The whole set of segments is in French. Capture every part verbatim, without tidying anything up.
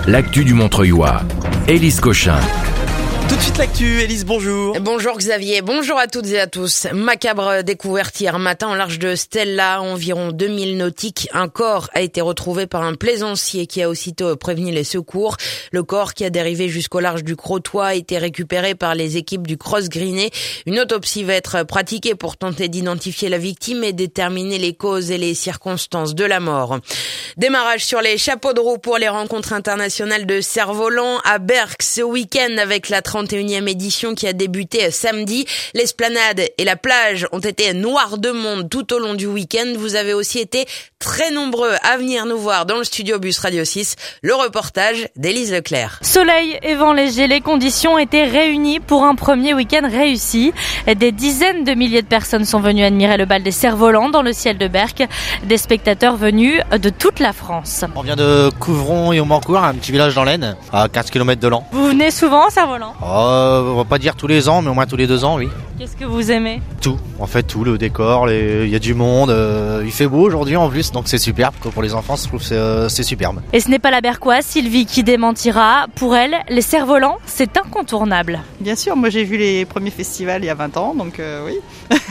l'actu du Montreuilois. Élise Cochin. Tout de suite l'actu, Élise, bonjour. Bonjour Xavier, bonjour à toutes et à tous. Macabre découverte hier matin au large de Stella, environ deux milles nautiques. Un corps a été retrouvé par un plaisancier qui a aussitôt prévenu les secours. Le corps, qui a dérivé jusqu'au large du Crotoy, a été récupéré par les équipes du Cross Greenet. Une autopsie va être pratiquée pour tenter d'identifier la victime et déterminer les causes et les circonstances de la mort. Démarrage sur les chapeaux de roue pour les rencontres internationales de cerf-volant à Berck ce week-end avec la trente et unième édition qui a débuté samedi. L'esplanade et la plage ont été noires de monde tout au long du week-end. Vous avez aussi été très nombreux à venir nous voir dans le studio Bus Radio six. Le reportage d'Élise Leclerc. Soleil et vent léger, les conditions étaient réunies pour un premier week-end réussi. Des dizaines de milliers de personnes sont venues admirer le bal des cerfs-volants dans le ciel de Berck. Des spectateurs venus de toute la France. On vient de Couvron et Aumancourt, un petit village dans l'Aisne, à quinze kilomètres de Laon. Vous venez souvent au cerf-volant ? Oh, on va pas dire tous les ans, mais au moins tous les deux ans, oui. Qu'est-ce que vous aimez ? Tout, en fait tout, le décor, il y a du monde, euh, il fait beau aujourd'hui en plus, donc c'est superbe. Pour les enfants, je trouve que c'est, euh, c'est superbe. Et ce n'est pas la Berquoise, Sylvie, qui démentira. Pour elle, les cerfs-volants, c'est incontournable. Bien sûr, moi j'ai vu les premiers festivals il y a vingt ans, donc euh, oui,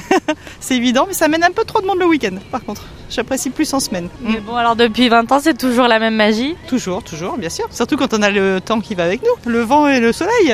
c'est évident, mais ça mène un peu trop de monde le week-end, par contre. J'apprécie plus en semaine. Mais bon, alors depuis vingt ans, c'est toujours la même magie ? Toujours, toujours, bien sûr. Surtout quand on a le temps qui va avec nous, le vent et le soleil.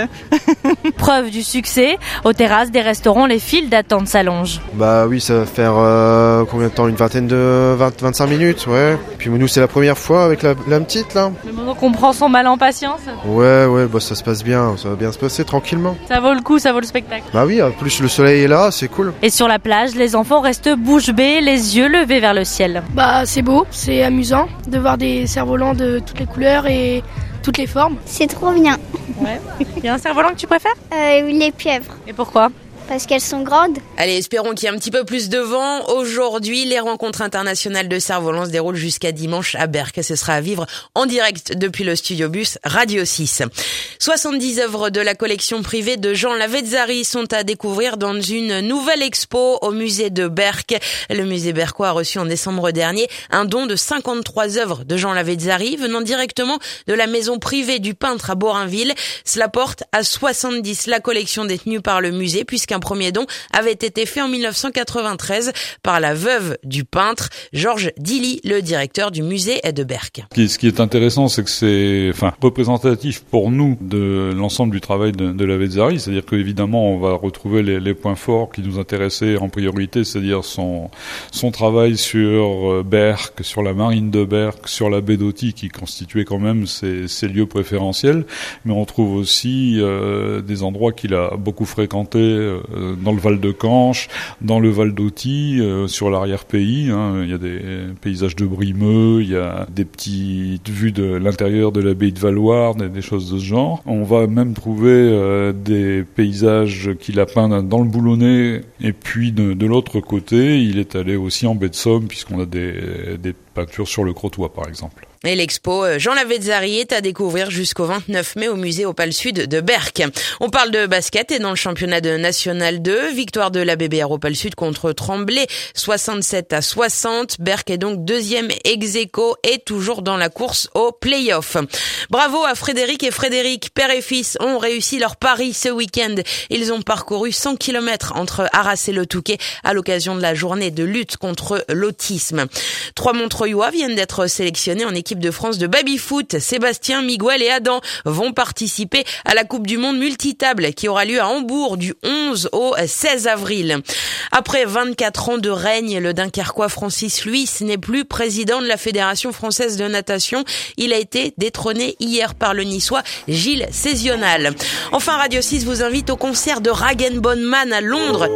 Preuve du succès, aux terrasses des restaurants, les files d'attente s'allongent. Bah oui, ça va faire euh, combien de temps ? Une vingtaine de... vingt, vingt-cinq minutes, ouais. Puis nous, c'est la première fois avec la, la petite, là. Mais bon, donc on prend son mal en patience ? Ouais, ouais, bah ça se passe bien, ça va bien se passer tranquillement. Ça vaut le coup, ça vaut le spectacle. Bah oui, en plus le soleil est là, c'est cool. Et sur la plage, les enfants restent bouche bée, les yeux levés vers le ciel. Bah c'est beau, c'est amusant de voir des cerfs-volants de toutes les couleurs et toutes les formes. C'est trop bien. Ouais. Il y a un cerf-volant que tu préfères ? euh, Les pieuvres. Et pourquoi ? Parce qu'elles sont grandes. Allez, espérons qu'il y ait un petit peu plus de vent. Aujourd'hui, les rencontres internationales de cerfs-volants se déroulent jusqu'à dimanche à Berck. Ce sera à vivre en direct depuis le studio Bus Radio six. soixante-dix œuvres de la collection privée de Jean Lavezzari sont à découvrir dans une nouvelle expo au musée de Berck. Le musée berquois a reçu en décembre dernier un don de cinquante-trois œuvres de Jean Lavezzari venant directement de la maison privée du peintre à Borainville. Cela porte à soixante-dix la collection détenue par le musée puisqu'un Un premier don avait été fait en dix-neuf cent quatre-vingt-treize par la veuve du peintre, Georges Dilly, le directeur du musée de Berck. Ce qui est intéressant, c'est que c'est enfin, représentatif pour nous de l'ensemble du travail de, de Lavezzari, c'est-à-dire qu'évidemment on va retrouver les, les points forts qui nous intéressaient en priorité, c'est-à-dire son, son travail sur Berck, sur la marine de Berck, sur la baie d'Authie qui constituait quand même ses, ses lieux préférentiels, mais on trouve aussi euh, des endroits qu'il a beaucoup fréquentés, euh, dans le Val de Canche, dans le Val d'Authie, euh, sur l'arrière-pays. Hein, il y a des paysages de Brimeux, il y a des petites vues de l'intérieur de l'abbaye de Valloire, des, des choses de ce genre. On va même trouver euh, des paysages qu'il a peints dans le Boulonnais, et puis de, de l'autre côté, il est allé aussi en baie de Somme, puisqu'on a des, des peintures sur le Crotoy, par exemple. Et l'expo Jean Lavezzari est à découvrir jusqu'au vingt-neuf mai au musée Opale Sud de Berck. On parle de basket et dans le championnat de National deux, victoire de la B B R Opale Sud contre Tremblay, soixante-sept à soixante. Berck est donc deuxième ex-aequo et toujours dans la course au play-off. Bravo à Frédéric et Frédéric, père et fils, ont réussi leur pari ce week-end. Ils ont parcouru cent kilomètres entre Arras et le Touquet à l'occasion de la journée de lutte contre l'autisme. Trois Montreuilois viennent d'être sélectionnés en équipe de France de baby-foot. Sébastien, Miguel et Adam vont participer à la Coupe du Monde multitable qui aura lieu à Hambourg du onze au seize avril. Après vingt-quatre ans de règne, le Dunkerquois Francis Luis n'est plus président de la Fédération française de natation. Il a été détrôné hier par le Niçois Gilles Césional. Enfin, Radio six vous invite au concert de Rag and Bone Man à Londres.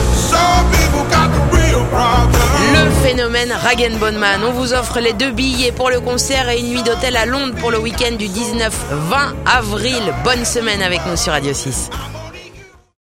Le phénomène Rag and Bone Man. On vous offre les deux billets pour le concert et une nuit d'hôtel à Londres pour le week-end du dix-neuf vingt avril. Bonne semaine avec nous sur Radio six.